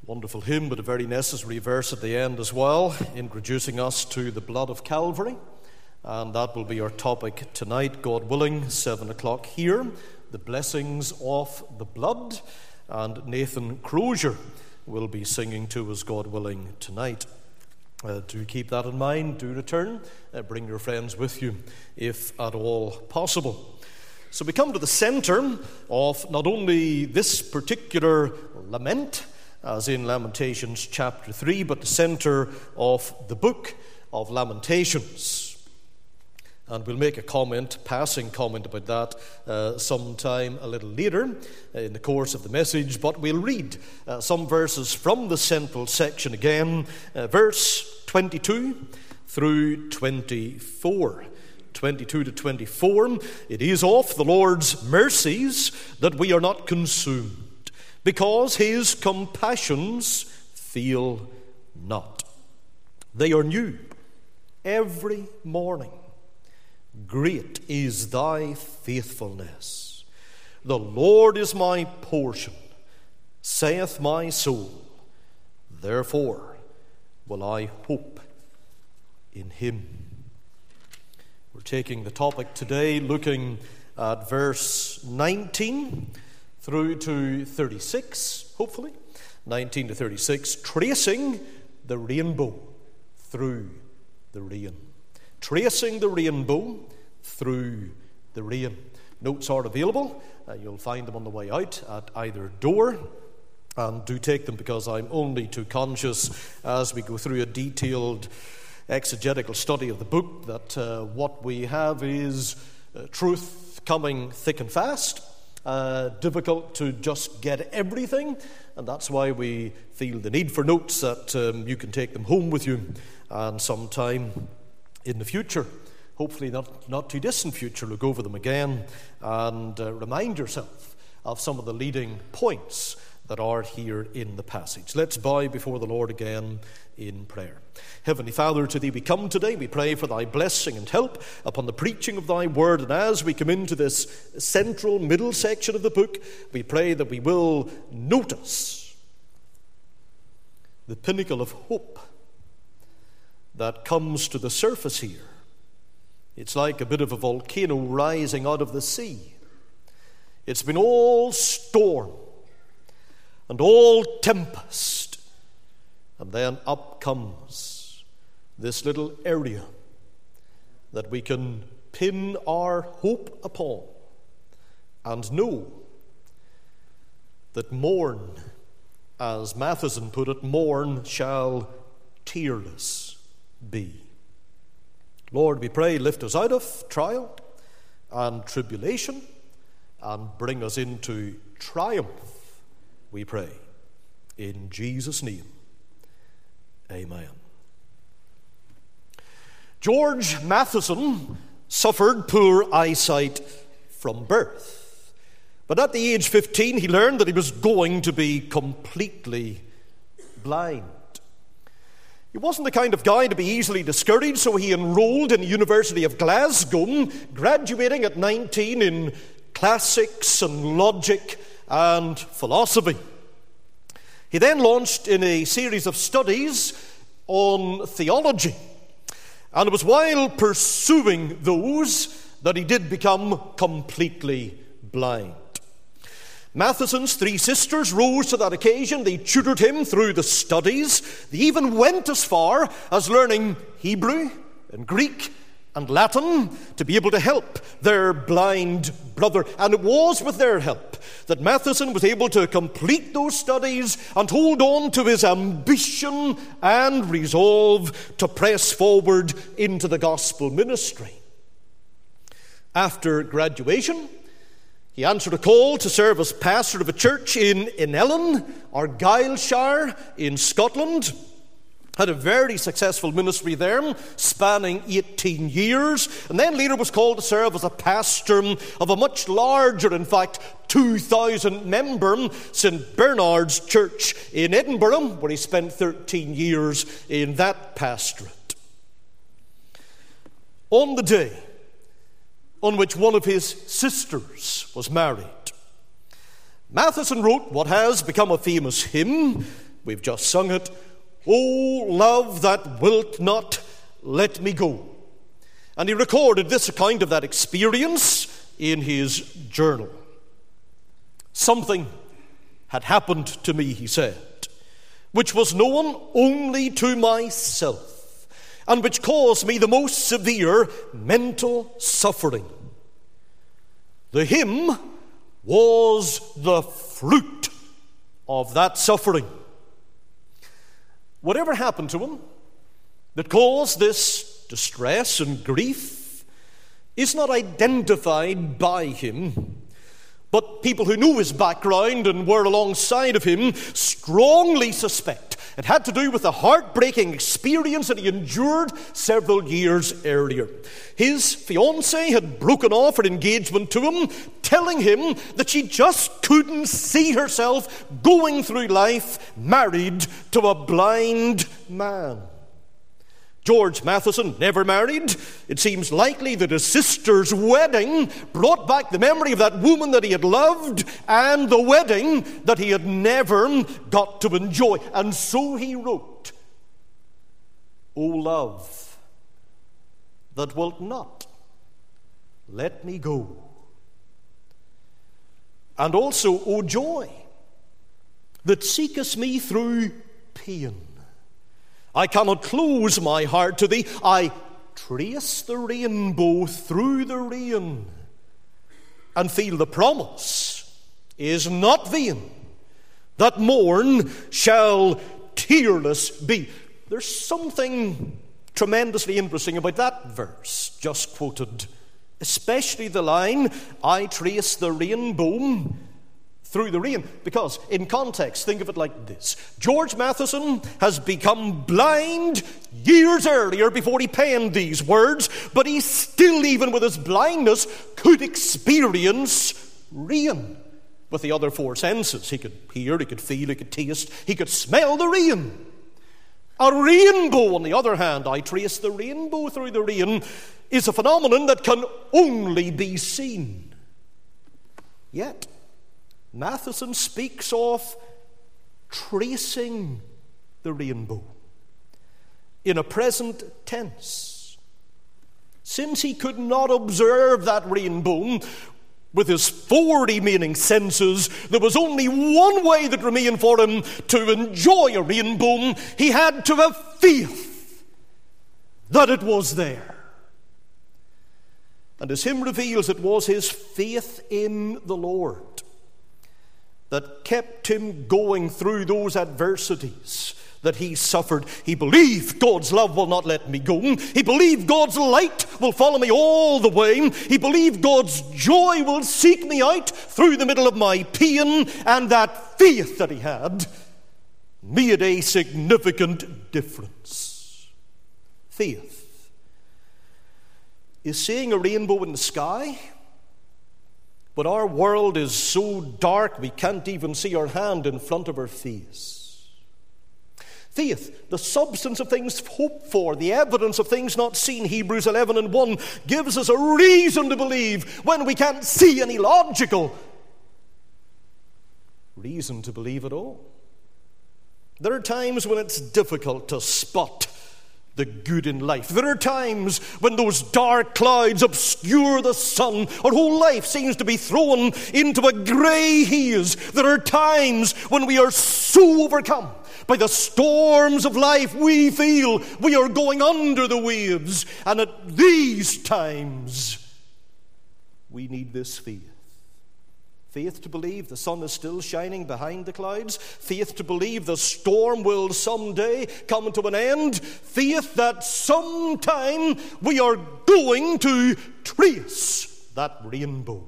Wonderful hymn, but a very necessary verse at the end as well, introducing us to the blood of Calvary. And that will be our topic tonight, God willing, 7 o'clock here, the blessings of the blood. And Nathan Crozier will be singing to us, God willing, tonight. Do keep that in mind. Do return. Bring your friends with you, if at all possible. So we come to the center of not only this particular lament, as in Lamentations chapter 3, but the center of the book of Lamentations. And we'll make a passing comment about that sometime a little later in the course of the message. But we'll read some verses from the central section again, verse 22 through 24. 22 to 24. It is of the Lord's mercies that we are not consumed, because his compassions fail not. They are new every morning. Great is thy faithfulness. The Lord is my portion, saith my soul. Therefore will I hope in him. We're taking the topic today, looking at verse 19 through to 36, hopefully. 19 to 36, tracing the rainbow through the rain. Tracing the rainbow through the rain. Notes are available. You'll find them on the way out at either door. And do take them, because I'm only too conscious as we go through a detailed exegetical study of the book that what we have is truth coming thick and fast. Difficult to just get everything, and that's why we feel the need for notes that you can take them home with you, and sometime in the future, hopefully not too distant future, look over them again and remind yourself of some of the leading points that are here in the passage. Let's bow before the Lord again in prayer. Heavenly Father, to thee we come today. We pray for thy blessing and help upon the preaching of thy word. And as we come into this central middle section of the book, we pray that we will notice the pinnacle of hope that comes to the surface here. It's like a bit of a volcano rising out of the sea. It's been all storm and all tempest, and then up comes this little area that we can pin our hope upon and know that morn, as Matheson put it, morn shall tearless be. Lord, we pray, lift us out of trial and tribulation and bring us into triumph, we pray. In Jesus' name, amen. George Matheson suffered poor eyesight from birth. But at the age of 15, he learned that he was going to be completely blind. He wasn't the kind of guy to be easily discouraged, so he enrolled in the University of Glasgow, graduating at 19 in classics and logic and philosophy. He then launched in a series of studies on theology. And it was while pursuing those that he did become completely blind. Matheson's three sisters rose to that occasion. They tutored him through the studies. They even went as far as learning Hebrew and Greek and Latin to be able to help their blind brother. And it was with their help that Matheson was able to complete those studies and hold on to his ambition and resolve to press forward into the gospel ministry. After graduation, he answered a call to serve as pastor of a church in Ellen, Argyllshire, in Scotland. Had a very successful ministry there, spanning 18 years, and then later was called to serve as a pastor of a much larger, in fact, 2,000 member St. Bernard's Church in Edinburgh, where he spent 13 years in that pastorate. On the day on which one of his sisters was married, Matheson wrote what has become a famous hymn, We've just sung it. O love that wilt not let me go. And he recorded this account of that experience in his journal. Something had happened to me, he said, which was known only to myself, and which caused me the most severe mental suffering. The hymn was the fruit of that suffering. Whatever happened to him that caused this distress and grief is not identified by him, but people who knew his background and were alongside of him strongly suspect it had to do with a heartbreaking experience that he endured several years earlier. His fiancée had broken off her engagement to him, telling him that she just couldn't see herself going through life married to a blind man. George Matheson never married. It seems likely that his sister's wedding brought back the memory of that woman that he had loved and the wedding that he had never got to enjoy. And so he wrote, O love that wilt not let me go. And also, O joy that seekest me through pain. I cannot close my heart to thee. I trace the rainbow through the rain and feel the promise is not vain, that morn shall tearless be. There's something tremendously interesting about that verse just quoted, especially the line, I trace the rainbow through the rain, because in context, think of it like this. George Matheson has become blind years earlier before he penned these words, but he still, even with his blindness, could experience rain with the other four senses. He could hear, he could feel, he could taste, he could smell the rain. A rainbow, on the other hand, I trace the rainbow through the rain, is a phenomenon that can only be seen. Yet, Matheson speaks of tracing the rainbow in a present tense. Since he could not observe that rainbow with his four remaining senses, there was only one way that remained for him to enjoy a rainbow. He had to have faith that it was there. And as hymn reveals, it was his faith in the Lord that kept him going through those adversities that he suffered. He believed God's love will not let me go. He believed God's light will follow me all the way. He believed God's joy will seek me out through the middle of my pain. And that faith that he had made a significant difference. Faith is seeing a rainbow in the sky, but our world is so dark we can't even see our hand in front of our face. Faith, the substance of things hoped for, the evidence of things not seen, Hebrews 11:1, gives us a reason to believe when we can't see any logical reason to believe at all. There are times when it's difficult to spot the good in life. There are times when those dark clouds obscure the sun. Our whole life seems to be thrown into a grey haze. There are times when we are so overcome by the storms of life, we feel we are going under the waves. And at these times, we need this faith. Faith to believe the sun is still shining behind the clouds. Faith to believe the storm will someday come to an end. Faith that sometime we are going to trace that rainbow.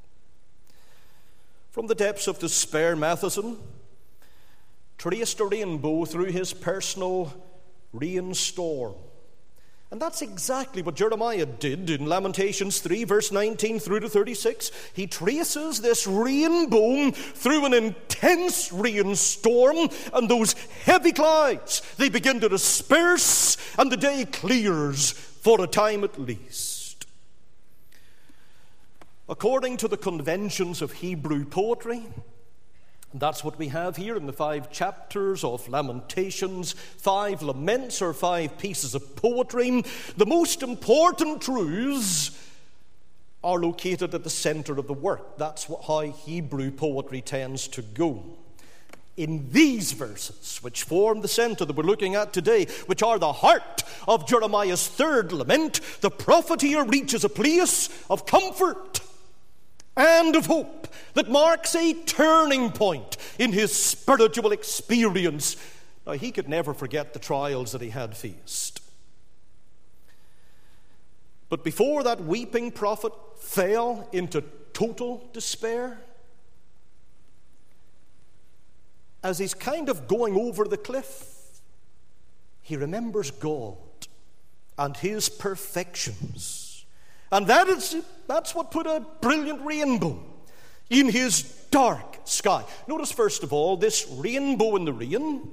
From the depths of despair, Matheson traced a rainbow through his personal rainstorm. And that's exactly what Jeremiah did in Lamentations 3, verse 19 through to 36. He traces this rainbow through an intense rainstorm, and those heavy clouds, they begin to disperse, and the day clears for a time at least. According to the conventions of Hebrew poetry, And that's what we have here in the 5 chapters of Lamentations, 5 laments or 5 pieces of poetry. The most important truths are located at the center of the work. That's how Hebrew poetry tends to go. In these verses, which form the center that we're looking at today, which are the heart of Jeremiah's 3rd lament, the prophet here reaches a place of comfort and of hope that marks a turning point in his spiritual experience. Now, he could never forget the trials that he had faced. But before that weeping prophet fell into total despair, as he's kind of going over the cliff, he remembers God and his perfections. And that's what put a brilliant rainbow in his dark sky. Notice, first of all, this rainbow in the rain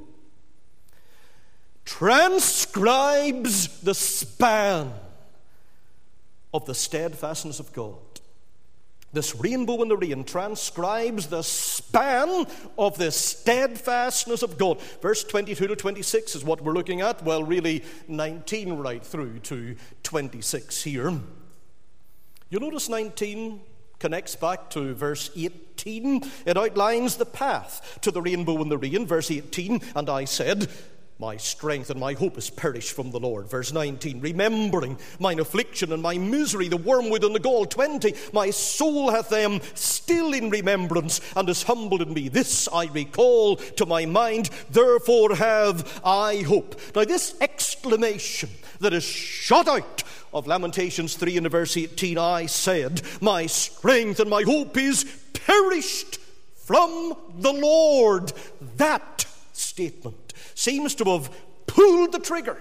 transcribes the span of the steadfastness of God. This rainbow in the rain transcribes the span of the steadfastness of God. Verse 22 to 26 is what we're looking at. Well, really 19 right through to 26 here. You'll notice 19 connects back to verse 18. It outlines the path to the rainbow in the rain. Verse 18, and I said, my strength and my hope is perished from the Lord. Verse 19, remembering mine affliction and my misery, the wormwood and the gall. 20, my soul hath them still in remembrance and is humbled in me. This I recall to my mind, therefore have I hope. Now this exclamation that is shot out of Lamentations 3 and verse 18, I said, my strength and my hope is perished from the Lord. That statement seems to have pulled the trigger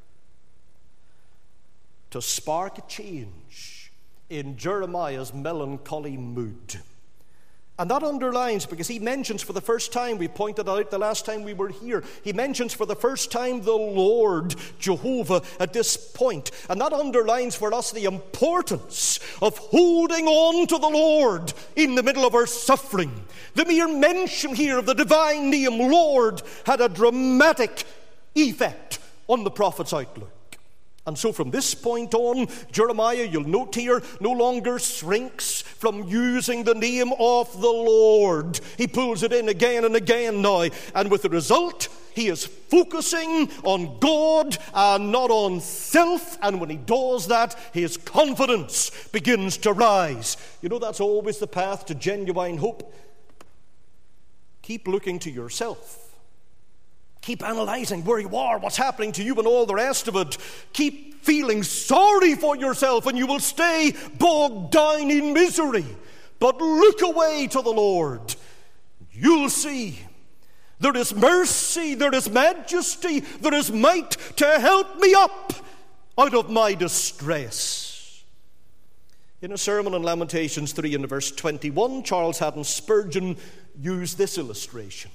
to spark a change in Jeremiah's melancholy mood. And that underlines, because he mentions for the first time, we pointed out the last time we were here, he mentions for the first time the Lord, Jehovah, at this point. And that underlines for us the importance of holding on to the Lord in the middle of our suffering. The mere mention here of the divine name, Lord, had a dramatic effect on the prophet's outlook. And so from this point on, Jeremiah, you'll note here, no longer shrinks from using the name of the Lord. He pulls it in again and again now. And with the result, he is focusing on God and not on self. And when he does that, his confidence begins to rise. You know, that's always the path to genuine hope. Keep looking to yourself. Keep analyzing where you are, what's happening to you, and all the rest of it. Keep feeling sorry for yourself, and you will stay bogged down in misery. But look away to the Lord. You'll see there is mercy, there is majesty, there is might to help me up out of my distress. In a sermon on Lamentations 3 and verse 21, Charles Haddon Spurgeon used this illustration.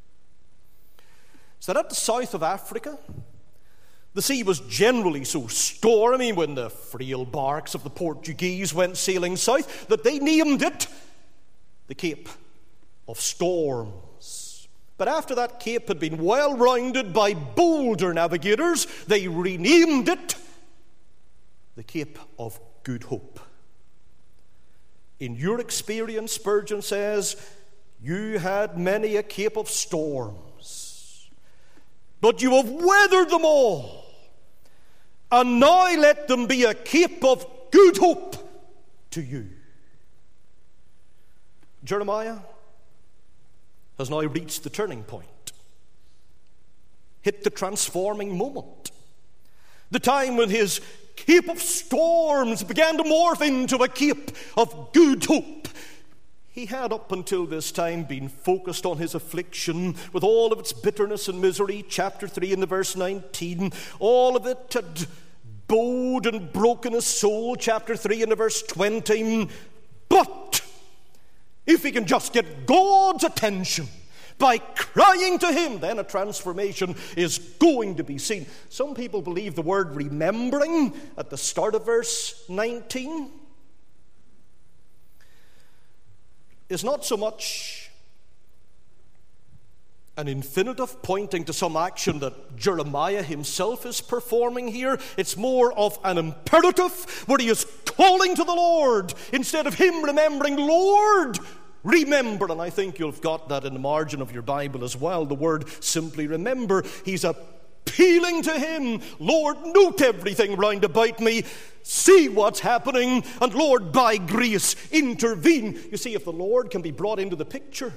So that at the south of Africa, the sea was generally so stormy when the frail barks of the Portuguese went sailing south that they named it the Cape of Storms. But after that cape had been well rounded by bolder navigators, they renamed it the Cape of Good Hope. In your experience, Spurgeon says, you had many a cape of storms, but you have weathered them all, and now let them be a cape of good hope to you. Jeremiah has now reached the turning point, hit the transforming moment, the time when his cape of storms began to morph into a cape of good hope. He had up until this time been focused on his affliction with all of its bitterness and misery. Chapter 3 in the verse 19. All of it had bowed and broken his soul. Chapter 3 in the verse 20. But if he can just get God's attention by crying to him, then a transformation is going to be seen. Some people believe the word remembering at the start of verse 19 is not so much an infinitive pointing to some action that Jeremiah himself is performing here. It's more of an imperative where he is calling to the Lord instead of him remembering, Lord, remember. And I think you've got that in the margin of your Bible as well. The word simply remember. He's appealing to him. Lord, note everything round about me. See what's happening. And Lord, by grace, intervene. You see, if the Lord can be brought into the picture,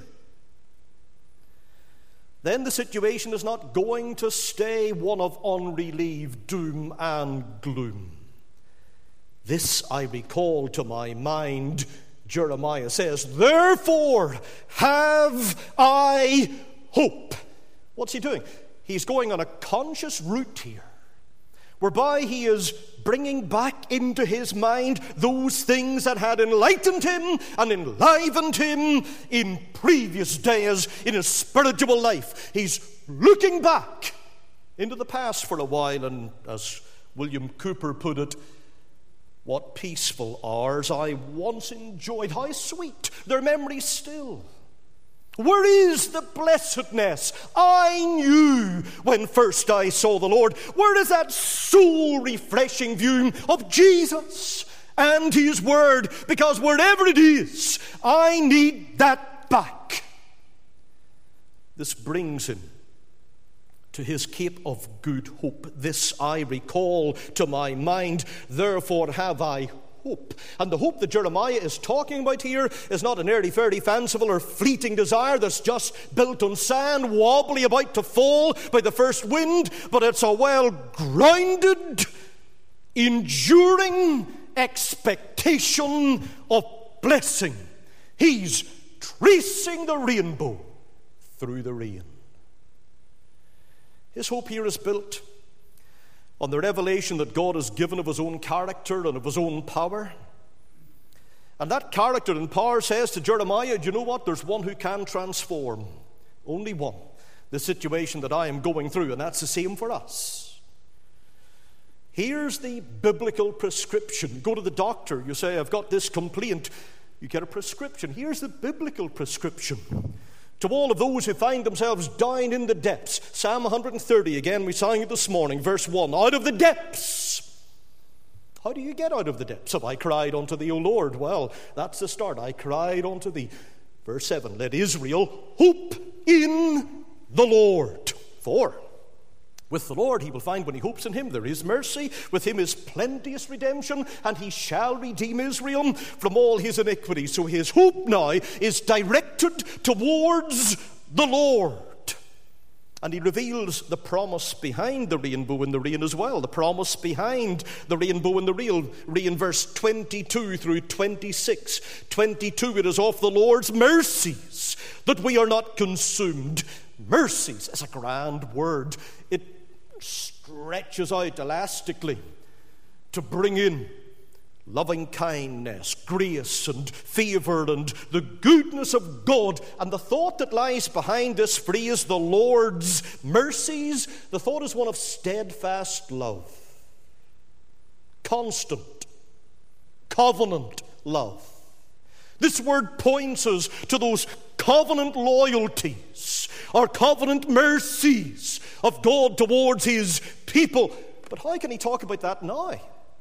then the situation is not going to stay one of unrelieved doom and gloom. This I recall to my mind, Jeremiah says, therefore have I hope. What's he doing? He's going on a conscious route here, whereby he is bringing back into his mind those things that had enlightened him and enlivened him in previous days in his spiritual life. He's looking back into the past for a while, and as William Cooper put it, what peaceful hours I once enjoyed, how sweet their memories still. Where is the blessedness I knew when first I saw the Lord? Where is that soul-refreshing view of Jesus and His Word? Because wherever it is, I need that back. This brings him to his Cape of Good Hope. This I recall to my mind, therefore have I hope. And the hope that Jeremiah is talking about here is not an airy-fairy, fanciful or fleeting desire that's just built on sand, wobbly, about to fall by the first wind, but it's a well-grounded, enduring expectation of blessing. He's tracing the rainbow through the rain. His hope here is built on the revelation that God has given of His own character and of His own power. And that character and power says to Jeremiah, do you know what? There's one who can transform. Only one. The situation that I am going through, and that's the same for us. Here's the biblical prescription. Go to the doctor. You say, I've got this complaint. You get a prescription. Here's the biblical prescription. To all of those who find themselves down in the depths. Psalm 130, again, we sang it this morning, verse 1. Out of the depths. How do you get out of the depths? Have I cried unto thee, O Lord? Well, that's the start. I cried unto thee. Verse 7. Let Israel hope in the Lord. 4. With the Lord he will find, when he hopes in him, there is mercy. With him is plenteous redemption, and he shall redeem Israel from all his iniquities. So his hope now is directed towards the Lord. And he reveals the promise behind the rainbow in the rain as well. The promise behind the rainbow in the rain, verse 22 through 26. 22, it is of the Lord's mercies that we are not consumed. Mercies is a grand word. It stretches out elastically to bring in loving kindness, grace and favor and the goodness of God. And the thought that lies behind this phrase, the Lord's mercies, the thought is one of steadfast love, constant, covenant love. This word points us to those covenant loyalties or covenant mercies of God towards his people. But how can he talk about that now?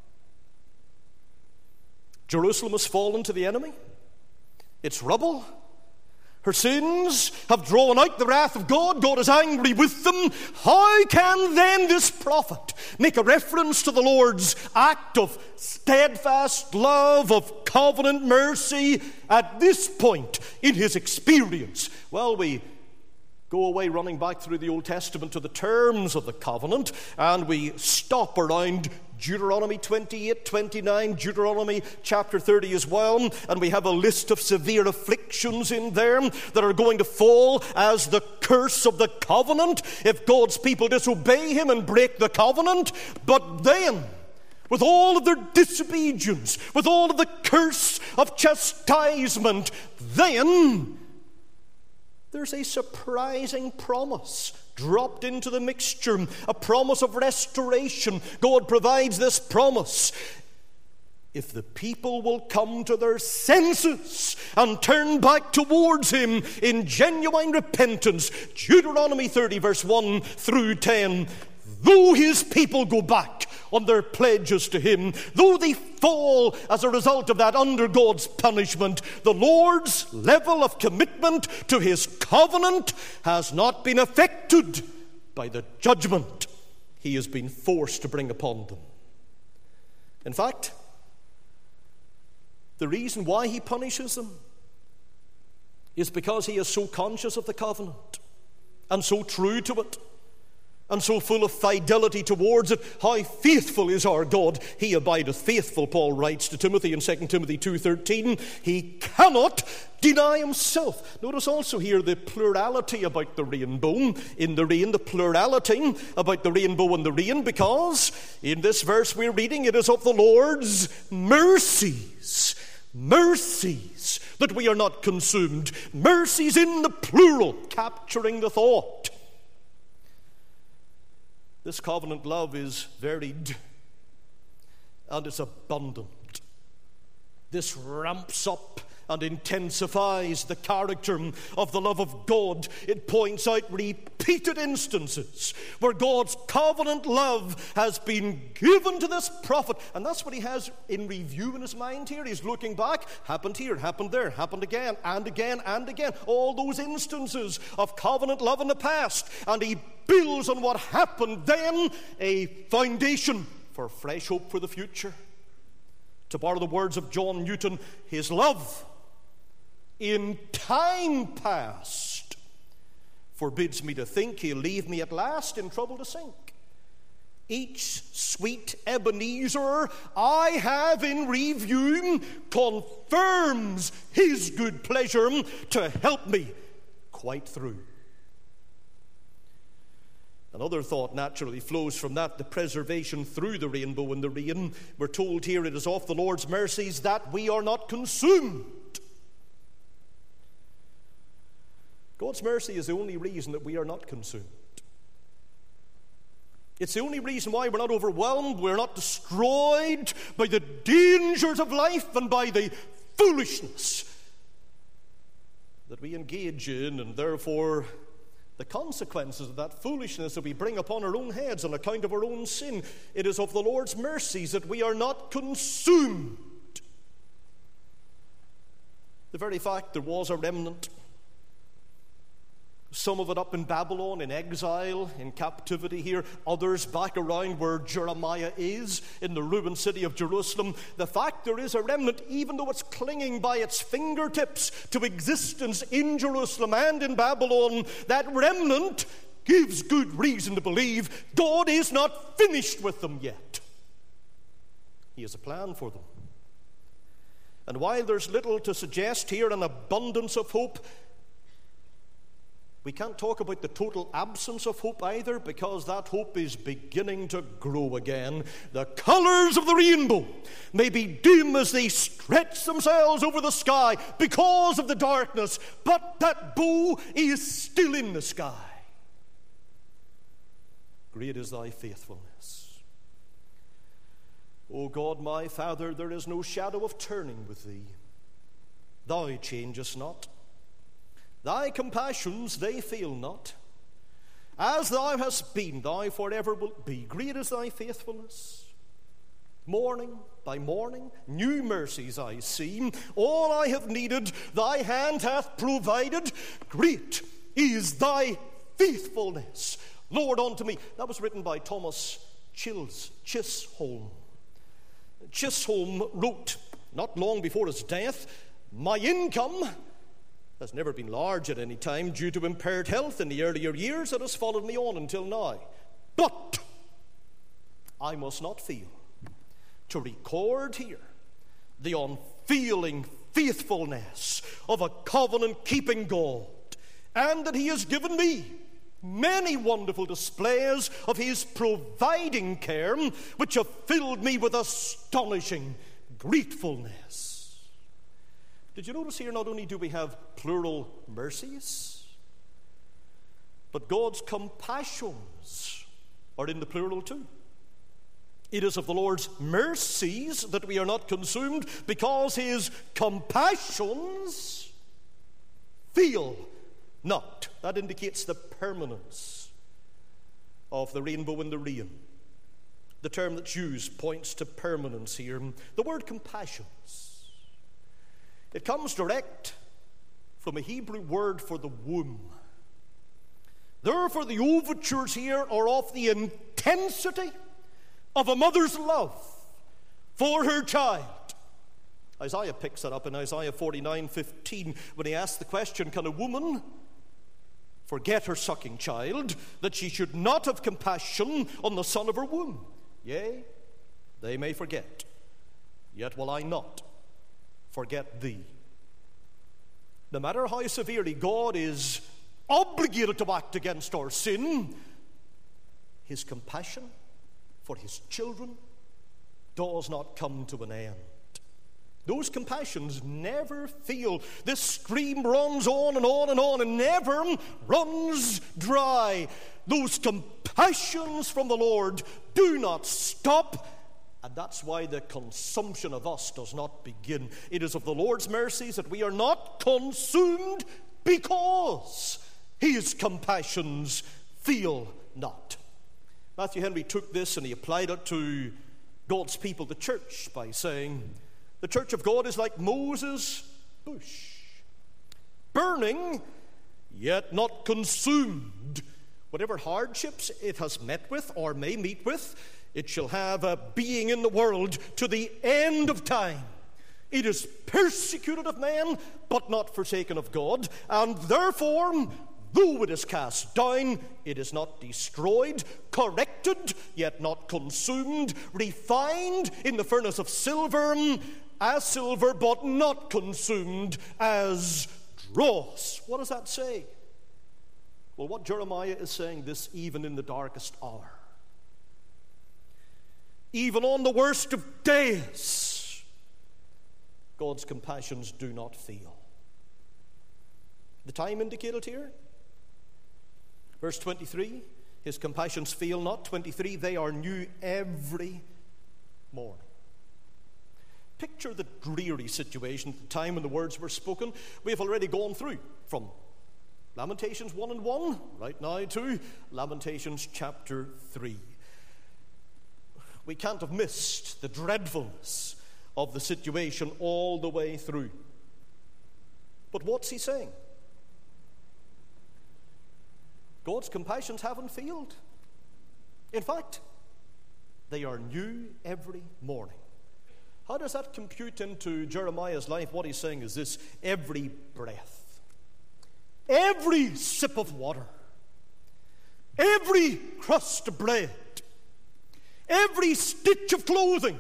Jerusalem has fallen to the enemy. It's rubble. Her sins have drawn out the wrath of God. God is angry with them. How can then this prophet make a reference to the Lord's act of steadfast love, of covenant mercy at this point in his experience? Well, we go away running back through the Old Testament to the terms of the covenant, and we stop around Deuteronomy 28, 29, Deuteronomy chapter 30 as well, and we have a list of severe afflictions in there that are going to fall as the curse of the covenant if God's people disobey him and break the covenant. But then, with all of their disobedience, with all of the curse of chastisement, then there's a surprising promise dropped into the mixture, a promise of restoration. God provides this promise. if the people will come to their senses and turn back towards him in genuine repentance. Deuteronomy 30 verse 1 through 10. Though his people go back on their pledges to him, though they fall as a result of that under God's punishment, the Lord's level of commitment to his covenant has not been affected by the judgment he has been forced to bring upon them. In fact, the reason why he punishes them is because he is so conscious of the covenant and so true to it and so full of fidelity towards it. How faithful is our God! He abideth faithful, Paul writes to Timothy in 2 Timothy 2:13. He cannot deny himself. Notice also here the plurality about the rainbow. In the rain, the plurality about the rainbow and the rain, because in this verse we're reading, it is of the Lord's mercies that we are not consumed. Mercies in the plural, capturing the thought. This covenant love is varied and it's abundant. This ramps up and intensifies the character of the love of God. It points out repeated instances where God's covenant love has been given to this prophet. And that's what he has in review in his mind here. He's looking back. Happened here, happened there, happened again and again and again. All those instances of covenant love in the past. And he builds on what happened then a foundation for fresh hope for the future. To borrow the words of John Newton, his love in time past forbids me to think he'll leave me at last in trouble to sink. Each sweet Ebenezer I have in review confirms his good pleasure to help me quite through. Another thought naturally flows from that, the preservation through the rainbow and the rain. We're told here it is of the Lord's mercies that we are not consumed. God's mercy is the only reason that we are not consumed. It's the only reason why we're not overwhelmed, we're not destroyed by the dangers of life and by the foolishness that we engage in, and therefore the consequences of that foolishness that we bring upon our own heads on account of our own sin. It is of the Lord's mercies that we are not consumed. The very fact there was a remnant, some of it up in Babylon, in exile, in captivity here, others back around where Jeremiah is, in the ruined city of Jerusalem. The fact there is a remnant, even though it's clinging by its fingertips to existence in Jerusalem and in Babylon, that remnant gives good reason to believe God is not finished with them yet. He has a plan for them. And while there's little to suggest here an abundance of hope, we can't talk about the total absence of hope either, because that hope is beginning to grow again. The colors of the rainbow may be dim as they stretch themselves over the sky because of the darkness, but that bow is still in the sky. Great is thy faithfulness. O God, my Father, there is no shadow of turning with thee. Thou changest not. Thy compassions, they fail not. As thou hast been, thou forever wilt be. Great is thy faithfulness. Morning by morning, new mercies I see. All I have needed, thy hand hath provided. Great is thy faithfulness, Lord, unto me. That was written by Thomas Chisholm. Chisholm wrote, not long before his death, my income has never been large at any time due to impaired health in the earlier years that has followed me on until now. But I must not fail to record here the unfailing faithfulness of a covenant-keeping God, and that he has given me many wonderful displays of his providing care, which have filled me with astonishing gratefulness. Did you notice here, not only do we have plural mercies, but God's compassions are in the plural too. It is of the Lord's mercies that we are not consumed, because his compassions fail not. That indicates the permanence of the rainbow and the rain. The term that's used points to permanence here. The word compassions, it comes direct from a Hebrew word for the womb. Therefore, the overtures here are of the intensity of a mother's love for her child. Isaiah picks that up in Isaiah 49:15 when he asks the question, can a woman forget her sucking child, that she should not have compassion on the son of her womb? Yea, they may forget, yet will I not forget thee. No matter how severely God is obligated to act against our sin, his compassion for his children does not come to an end. Those compassions never fail. This stream runs on and on and on and never runs dry. Those compassions from the Lord do not stop, and that's why the consumption of us does not begin. It is of the Lord's mercies that we are not consumed, because his compassions fail not. Matthew Henry took this and he applied it to God's people, the church, by saying, the church of God is like Moses' bush, burning, yet not consumed. Whatever hardships it has met with or may meet with, it shall have a being in the world to the end of time. It is persecuted of men, but not forsaken of God, and therefore, though it is cast down, it is not destroyed, corrected, yet not consumed, refined in the furnace of silver, as silver, but not consumed as dross. What does that say? Well, what Jeremiah is saying, this even in the darkest hour, even on the worst of days, God's compassions do not fail. The time indicated here, verse 23, his compassions fail not. 23, they are new every morning. Picture the dreary situation at the time when the words were spoken. We have already gone through from Lamentations 1:1 right now to Lamentations chapter 3. We can't have missed the dreadfulness of the situation all the way through. But what's he saying? God's compassions haven't failed. In fact, they are new every morning. How does that compute into Jeremiah's life? What he's saying is this: every breath, every sip of water, every crust of bread, every stitch of clothing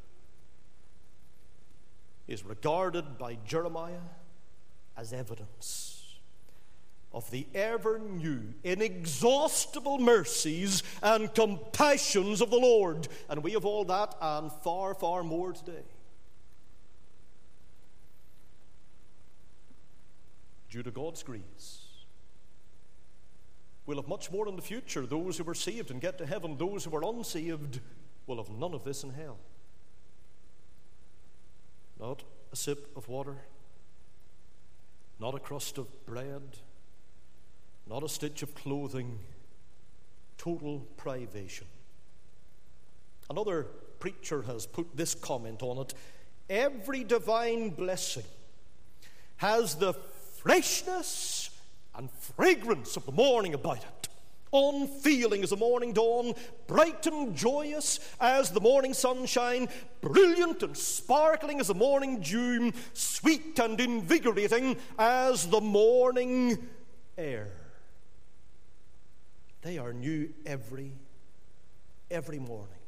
is regarded by Jeremiah as evidence of the ever-new, inexhaustible mercies and compassions of the Lord. And we have all that and far, far more today. Due to God's grace, we'll have much more in the future. Those who are saved and get to heaven, those who are unsaved will have none of this in hell. Not a sip of water, not a crust of bread, not a stitch of clothing, total privation. Another preacher has put this comment on it: every divine blessing has the freshness and fragrance of the morning about it, unfeeling as the morning dawn, bright and joyous as the morning sunshine, brilliant and sparkling as the morning dew, sweet and invigorating as the morning air. They are new every morning.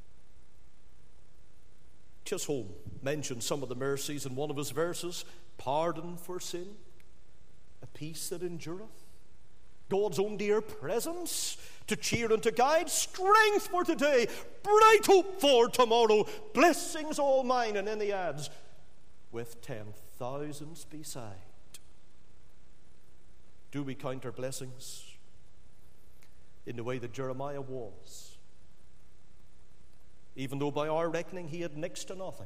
Chisholm mentioned some of the mercies in one of his verses: pardon for sin, a peace that endureth, God's own dear presence to cheer and to guide, strength for today, bright hope for tomorrow, blessings all mine. And then he adds, with 10,000s beside. Do we count our blessings in the way that Jeremiah was? even though by our reckoning he had next to nothing.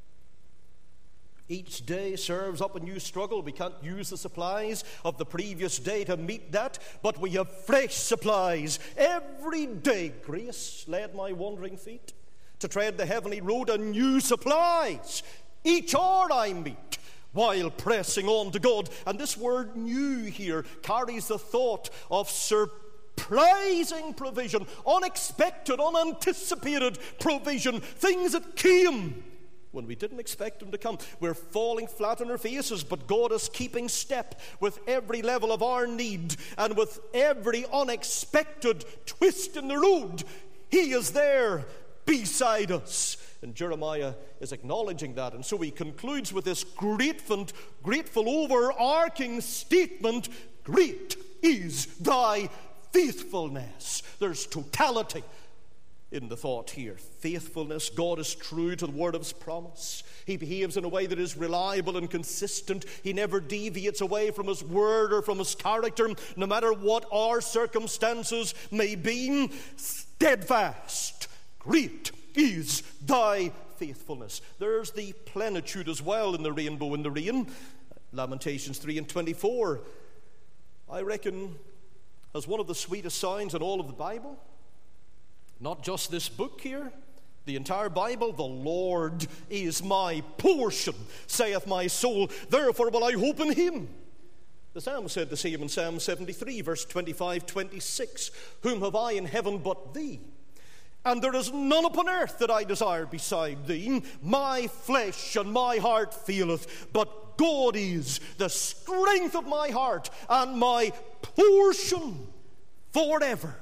Each day serves up a new struggle. We can't use the supplies of the previous day to meet that, but we have fresh supplies. Every day grace led my wandering feet to tread the heavenly road, and new supplies each hour I meet while pressing on to God. And this word new here carries the thought of surprising provision, unexpected, unanticipated provision, things that came when we didn't expect them to come. We're falling flat on our faces, but God is keeping step with every level of our need, and with every unexpected twist in the road, he is there beside us. And Jeremiah is acknowledging that, and so he concludes with this grateful overarching statement: great is thy faithfulness. There's totality in the thought here. Faithfulness. God is true to the word of his promise. He behaves in a way that is reliable and consistent. He never deviates away from his word or from his character, no matter what our circumstances may be. Steadfast. Great is thy faithfulness. There's the plenitude as well in the rainbow in the rain. Lamentations 3:24, I reckon, as one of the sweetest signs in all of the Bible. Not just this book here, the entire Bible. The Lord is my portion, saith my soul, therefore will I hope in him. The psalmist said the same in Psalm 73, verse 25-26. Whom have I in heaven but thee? And there is none upon earth that I desire beside thee. My flesh and my heart faileth, but God is the strength of my heart and my portion forever.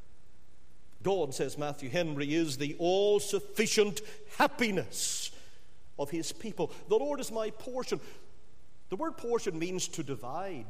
God, says Matthew Henry, is the all-sufficient happiness of his people. The Lord is my portion. The word portion means to divide.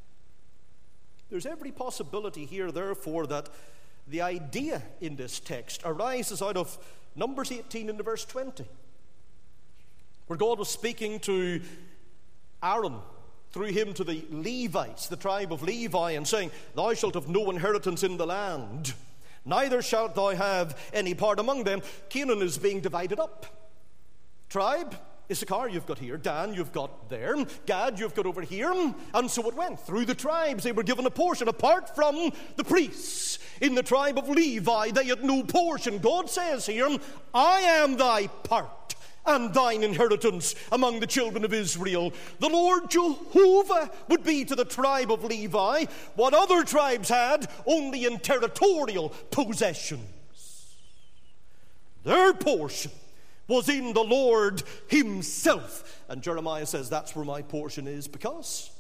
There's every possibility here, therefore, that the idea in this text arises out of Numbers 18 in the verse 20, where God was speaking to Aaron, through him to the Levites, the tribe of Levi, and saying, thou shalt have no inheritance in the land, neither shalt thou have any part among them. Canaan is being divided up. Tribe, Issachar you've got here, Dan you've got there, Gad you've got over here, and so it went through the tribes. They were given a portion apart from the priests. In the tribe of Levi they had no portion. God says here, I am thy part and thine inheritance among the children of Israel. The Lord Jehovah would be to the tribe of Levi what other tribes had only in territorial possessions. Their portion was in the Lord himself. And Jeremiah says, that's where my portion is, because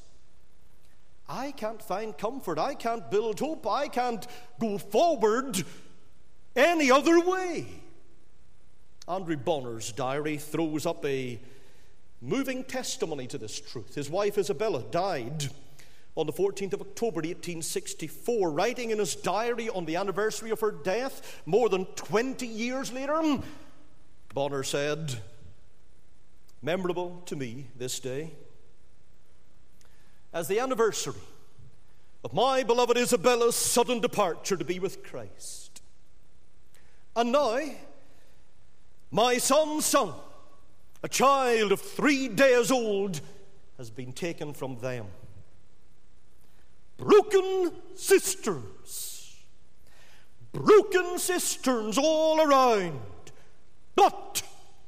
I can't find comfort, I can't build hope, I can't go forward any other way. Andrew Bonner's diary throws up a moving testimony to this truth. His wife Isabella died on the 14th of October 1864. Writing in his diary on the anniversary of her death, more than 20 years later, Bonner said, memorable to me this day as the anniversary of my beloved Isabella's sudden departure to be with Christ. And now my son's son, a child of 3 days old, has been taken from them. Broken cisterns all around, but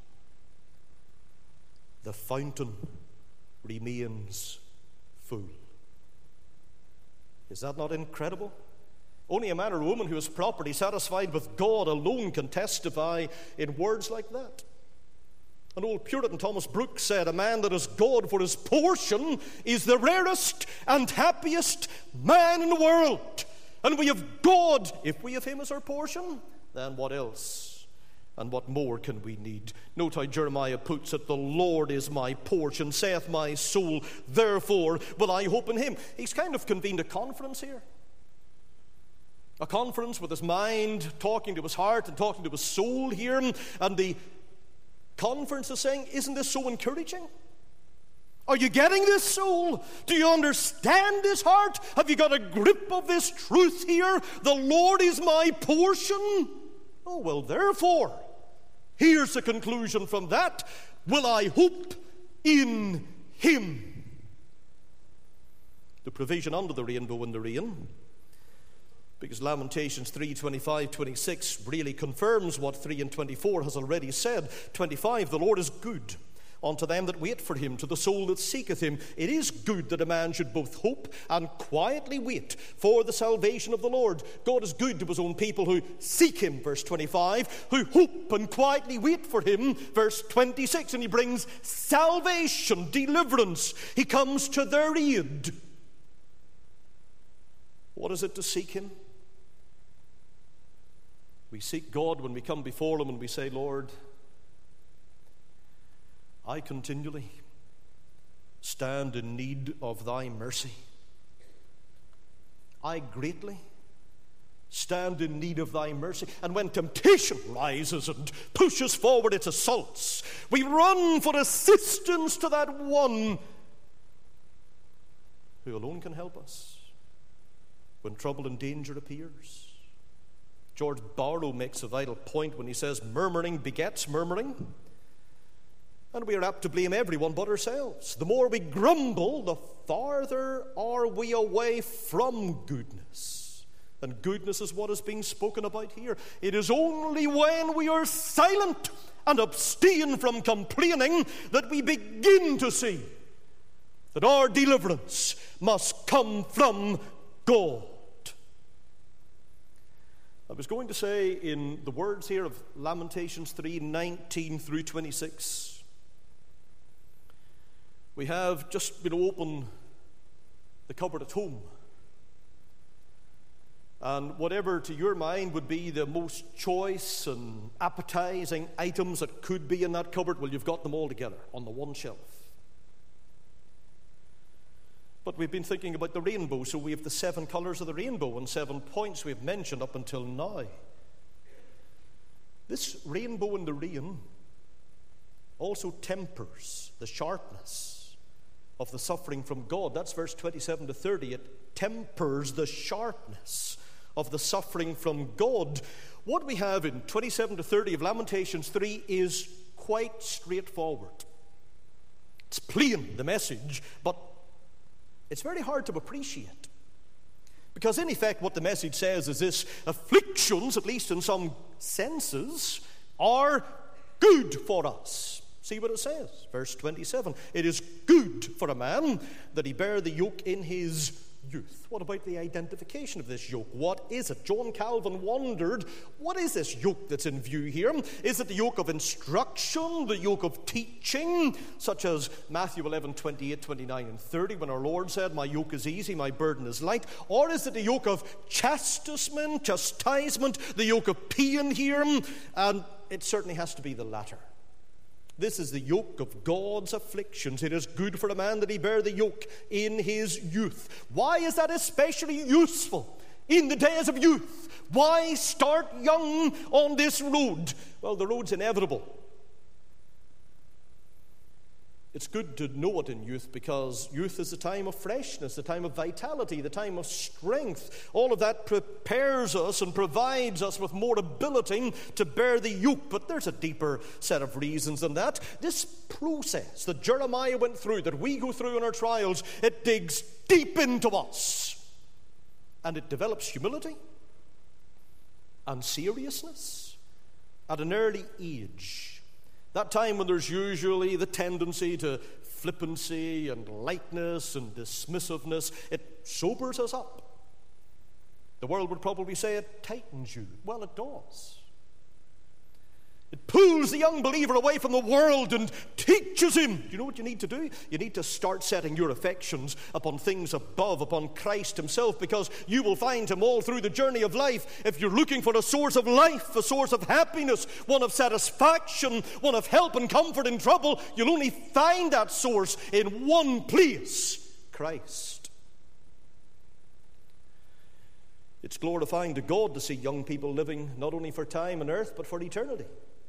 the fountain remains full. Is that not incredible? Only a man or woman who is properly satisfied with God alone can testify in words like that. An old Puritan, Thomas Brooks, said, a man that has God for his portion is the rarest and happiest man in the world. And we have God. If we have him as our portion, then what else and what more can we need? Note how Jeremiah puts it, the Lord is my portion, saith my soul, therefore will I hope in him. He's kind of convened a conference here. A conference with his mind talking to his heart and talking to his soul here. And the conference is saying, isn't this so encouraging? Are you getting this, soul? Do you understand this, heart? Have you got a grip of this truth here? The Lord is my portion. Oh, well, therefore, Here's the conclusion from that. Will I hope in him? The provision under the rainbow in the rain, because Lamentations 3:25-26 really confirms what 3 and 24 has already said. 25, the Lord is good unto them that wait for him, to the soul that seeketh him. It is good that a man should both hope and quietly wait for the salvation of the Lord. God is good to his own people who seek him, verse 25, who hope and quietly wait for him, verse 26, and he brings salvation, deliverance. He comes to their aid. What is it to seek him? We seek God when we come before him and we say, Lord, I continually stand in need of thy mercy. I greatly stand in need of thy mercy. And when temptation rises and pushes forward its assaults, we run for assistance to that one who alone can help us when trouble and danger appears. George Barlow makes a vital point when he says, murmuring begets murmuring. And we are apt to blame everyone but ourselves. The more we grumble, the farther are we away from goodness. And goodness is what is being spoken about here. It is only when we are silent and abstain from complaining that we begin to see that our deliverance must come from God. I was going to say in the words here of Lamentations 3:19-26, we have just open the cupboard at home, and whatever to your mind would be the most choice and appetizing items that could be in that cupboard, well, you've got them all together on the one shelf. But we've been thinking about the rainbow, so we have the 7 colors of the rainbow and 7 points we've mentioned up until now. This rainbow in the rain also tempers the sharpness of the suffering from God. That's verse 27-30. It tempers the sharpness of the suffering from God. What we have in 27-30 of Lamentations 3 is quite straightforward. It's plain, the message, but it's very hard to appreciate. Because in effect what the message says is this: afflictions, at least in some senses, are good for us. See what it says, verse 27. It is good for a man that he bear the yoke in his youth. What about the identification of this yoke? What is it? John Calvin wondered, what is this yoke that's in view here? Is it the yoke of instruction, the yoke of teaching, such as Matthew 11:28, 29, and 30, when our Lord said, my yoke is easy, my burden is light? Or is it the yoke of chastisement, the yoke of pain here? And it certainly has to be the latter. This is the yoke of God's afflictions. It is good for a man that he bear the yoke in his youth. Why is that especially useful in the days of youth? Why start young on this road? Well, the road's inevitable. It's good to know it in youth, because youth is the time of freshness, the time of vitality, the time of strength. All of that prepares us and provides us with more ability to bear the yoke. But there's a deeper set of reasons than that. This process that Jeremiah went through, that we go through in our trials, it digs deep into us. And it develops humility and seriousness at an early age. That time when there's usually the tendency to flippancy and lightness and dismissiveness, it sobers us up. The world would probably say it tightens you. Well, it does. It pulls the young believer away from the world and teaches him. Do you know what you need to do? You need to start setting your affections upon things above, upon Christ himself, because you will find him all through the journey of life. If you're looking for a source of life, a source of happiness, one of satisfaction, one of help and comfort in trouble, you'll only find that source in one place: Christ. It's glorifying to God to see young people living not only for time on earth, but for eternity.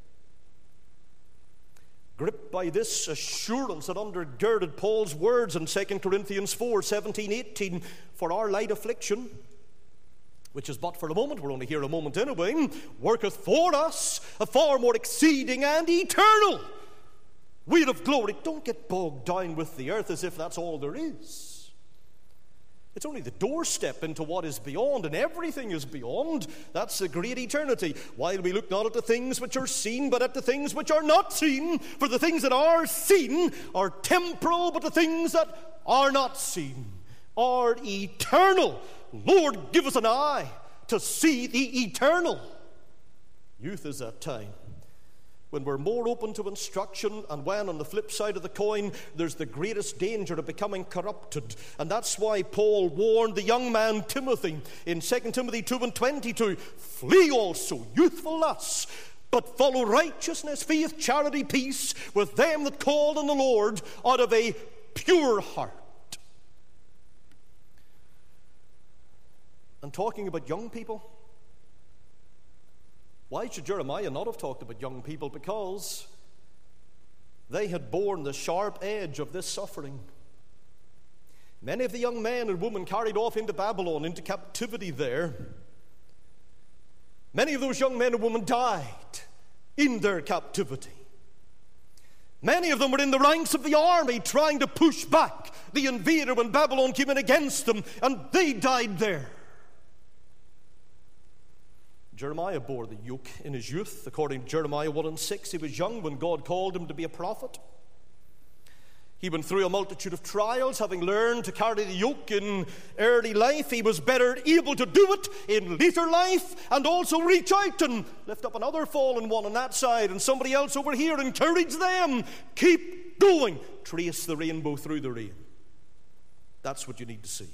Gripped by this assurance that undergirded Paul's words in 2 Corinthians 4:17-18, for our light affliction, which is but for a moment, we're only here a moment anyway, worketh for us a far more exceeding and eternal weight of glory. Don't get bogged down with the earth as if that's all there is. It's only the doorstep into what is beyond, and everything is beyond. That's the great eternity. While we look not at the things which are seen, but at the things which are not seen. For the things that are seen are temporal, but the things that are not seen are eternal. Lord, give us an eye to see the eternal. Youth is that time when we're more open to instruction, and when, on the flip side of the coin, there's the greatest danger of becoming corrupted. And that's why Paul warned the young man Timothy in 2 Timothy 2:22, flee also youthful lusts, but follow righteousness, faith, charity, peace with them that call on the Lord out of a pure heart. And talking about young people, why should Jeremiah not have talked about young people? Because they had borne the sharp edge of this suffering. Many of the young men and women carried off into Babylon, into captivity there, many of those young men and women died in their captivity. Many of them were in the ranks of the army trying to push back the invader when Babylon came in against them, and they died there. Jeremiah bore the yoke in his youth. According to Jeremiah 1:6, he was young when God called him to be a prophet. He went through a multitude of trials, having learned to carry the yoke in early life. He was better able to do it in later life, and also reach out and lift up another fallen one on that side and somebody else over here, encourage them. Keep going. Trace the rainbow through the rain. That's what you need to see.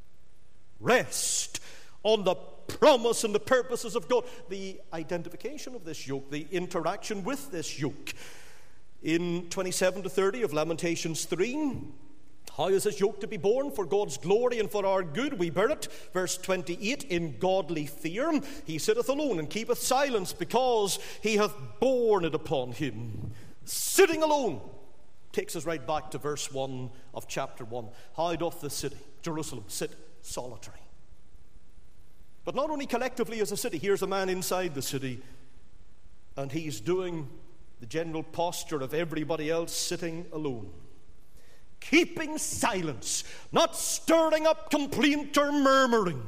Rest on the promise and the purposes of God. The identification of this yoke, the interaction with this yoke. In 27 to 30 of Lamentations 3, how is this yoke to be borne? For God's glory and for our good we bear it. Verse 28, in godly fear he sitteth alone and keepeth silence, because he hath borne it upon him. Sitting alone takes us right back to verse 1 of chapter 1. How doth the city, Jerusalem, sit solitary? But not only collectively as a city. Here's a man inside the city, and he's doing the general posture of everybody else, sitting alone, keeping silence, not stirring up complaint or murmuring.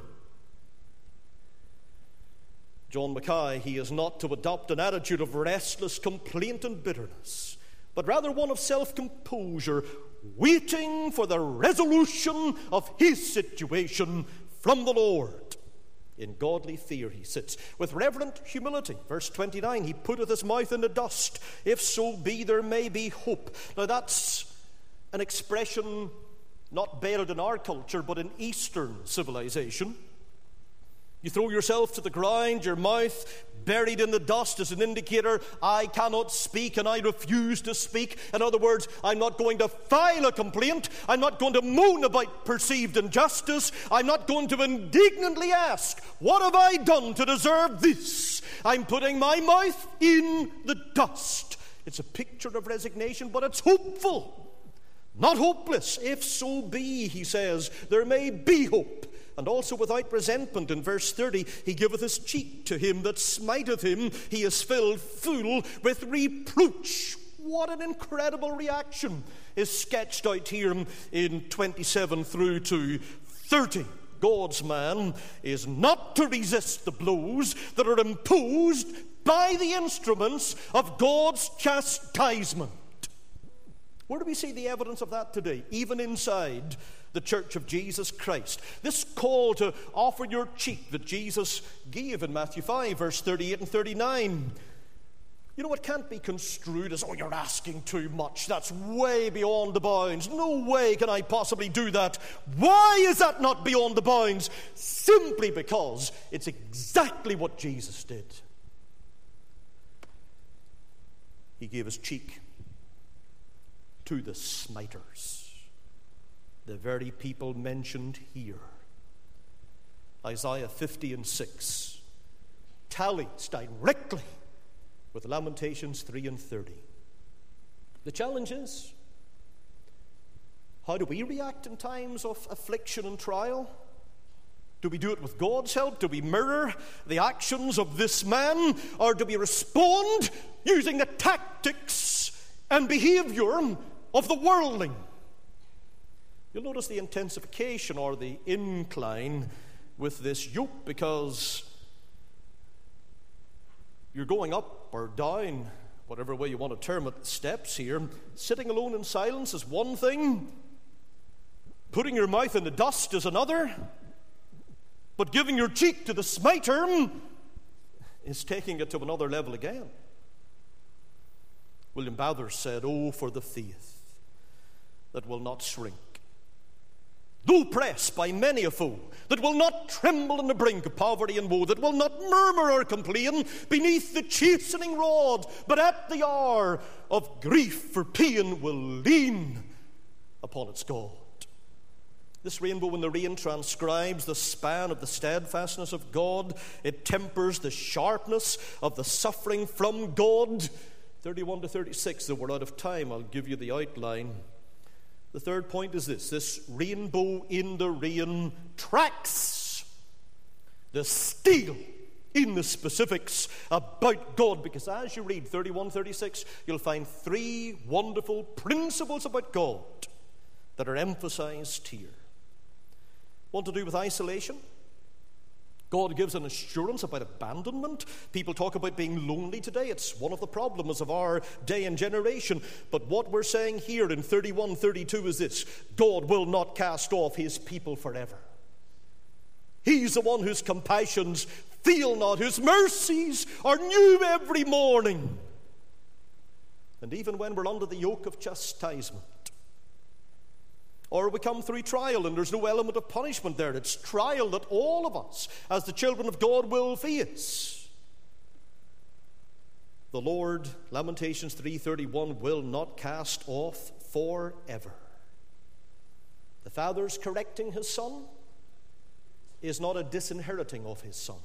John Mackay, he is not to adopt an attitude of restless complaint and bitterness, but rather one of self-composure, waiting for the resolution of his situation from the Lord. In godly fear he sits, with reverent humility. Verse 29, he putteth his mouth in the dust, if so be there may be hope. Now that's an expression not buried in our culture, but in Eastern civilization. You throw yourself to the ground, your mouth buried in the dust as an indicator, I cannot speak and I refuse to speak. In other words, I'm not going to file a complaint. I'm not going to moan about perceived injustice. I'm not going to indignantly ask, what have I done to deserve this? I'm putting my mouth in the dust. It's a picture of resignation, but it's hopeful, not hopeless. If so be, he says, there may be hope. And also without resentment. In verse 30, he giveth his cheek to him that smiteth him. He is filled full with reproach. What an incredible reaction is sketched out here in 27 through to 30. God's man is not to resist the blows that are imposed by the instruments of God's chastisement. Where do we see the evidence of that today? Even inside the Church of Jesus Christ. This call to offer your cheek that Jesus gave in Matthew 5, verse 38 and 39. You know, it can't be construed as, oh, you're asking too much. That's way beyond the bounds. No way can I possibly do that. Why is that not beyond the bounds? Simply because it's exactly what Jesus did. He gave his cheek to the smiters, the very people mentioned here. Isaiah 50 and 6 tallies directly with Lamentations 3 and 30. The challenge is, how do we react in times of affliction and trial? Do we do it with God's help? Do we mirror the actions of this man? Or do we respond using the tactics and behavior of the worldling? You'll notice the intensification or the incline with this yoke, because you're going up or down, whatever way you want to term it, steps here. Sitting alone in silence is one thing. Putting your mouth in the dust is another. But giving your cheek to the smiter is taking it to another level again. William Bathurst said, "Oh, for the faith that will not shrink, though pressed by many a foe, that will not tremble on the brink of poverty and woe, that will not murmur or complain beneath the chastening rod, but at the hour of grief for pain will lean upon its God." This rainbow in the rain transcribes the span of the steadfastness of God. It tempers the sharpness of the suffering from God. 31 to 36, though we're out of time, I'll give you the outline. The third point is this rainbow in the rain tracks the steel in the specifics about God, because as you read 31, 36, you'll find three wonderful principles about God that are emphasized here. What to do with isolation? God gives an assurance about abandonment. People talk about being lonely today. It's one of the problems of our day and generation. But what we're saying here in 31, 32 is this: God will not cast off his people forever. He's the one whose compassions fail not, whose mercies are new every morning. And even when we're under the yoke of chastisement, or we come through trial and there's no element of punishment there, it's trial that all of us, as the children of God, will face. The Lord, Lamentations 3:31, will not cast off forever. The Father's correcting his Son is not a disinheriting of his Son.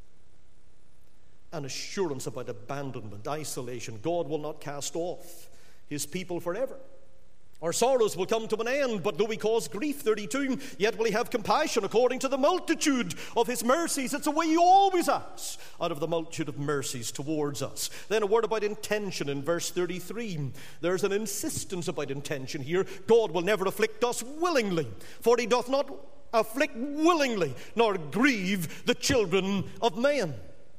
An assurance about abandonment, isolation. God will not cast off his people forever. Our sorrows will come to an end, but though we cause grief, 32, yet will he have compassion according to the multitude of his mercies. It's a way he always acts out of the multitude of mercies towards us. Then a word about intention in verse 33. There's an insistence about intention here. God will never afflict us willingly, for he doth not afflict willingly, nor grieve the children of men.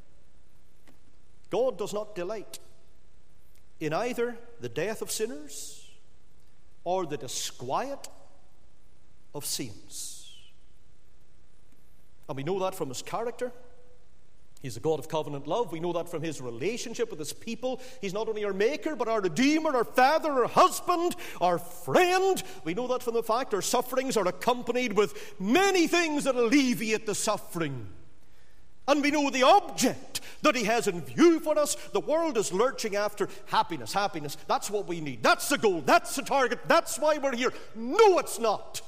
God does not delight in either the death of sinners or the disquiet of saints. And we know that from his character. He's a God of covenant love. We know that from his relationship with his people. He's not only our maker, but our redeemer, our father, our husband, our friend. We know that from the fact our sufferings are accompanied with many things that alleviate the suffering. And we know the object that he has in view for us. The world is lurching after happiness, happiness. That's what we need. That's the goal. That's the target. That's why we're here. No, it's not.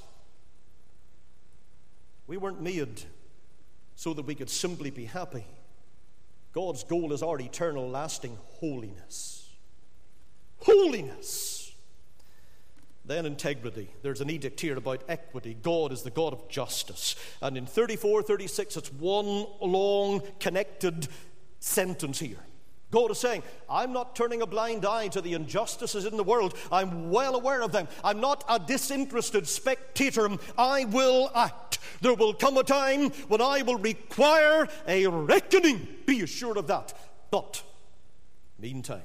We weren't made so that we could simply be happy. God's goal is our eternal, lasting holiness. Holiness. Then integrity. There's an edict here about equity. God is the God of justice. And in 34, 36, it's one long connected sentence here. God is saying, I'm not turning a blind eye to the injustices in the world. I'm well aware of them. I'm not a disinterested spectator. I will act. There will come a time when I will require a reckoning. Be assured of that. But, meantime,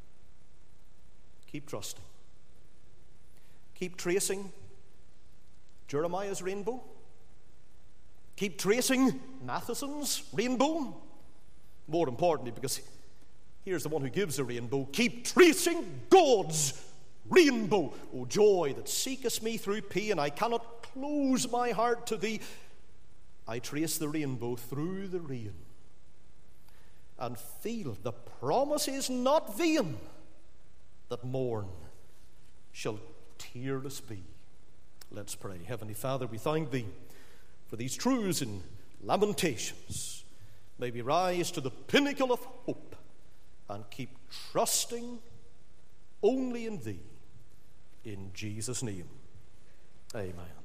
keep trusting. Keep tracing Jeremiah's rainbow. Keep tracing Matheson's rainbow. More importantly, because here's the one who gives a rainbow. Keep tracing God's rainbow. O joy that seekest me through pain, I cannot close my heart to thee. I trace the rainbow through the rain, and feel the promise is not vain, that morn shall tearless be. Let's pray. Heavenly Father, we thank thee for these truths in Lamentations. May we rise to the pinnacle of hope and keep trusting only in thee. In Jesus' name, amen.